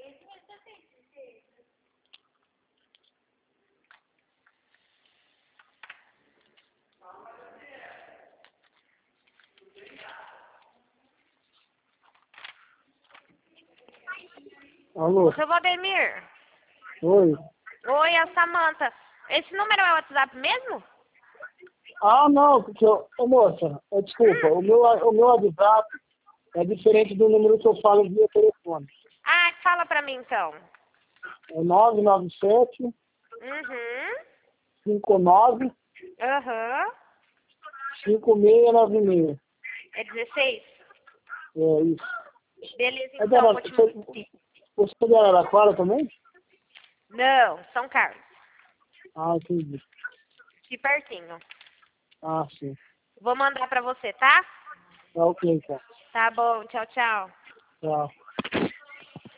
Alô? Seu Valdemir. Oi. Oi, é a Samanta. Esse número é o WhatsApp mesmo? Ah, não, porque ô moça, desculpa, o meu WhatsApp é diferente do número que eu falo via telefone. Ah, fala pra mim então. É 997 Uhum. 59 Aham. 5696. É 16? É isso. Beleza, É então, vou te mandar. você é de Araraquara também? Não, São Carlos. Ah, entendi. Aqui pertinho. Ah, sim. Vou mandar pra você, tá? Tá ok, então. Tá bom, tchau, tchau. Tchau.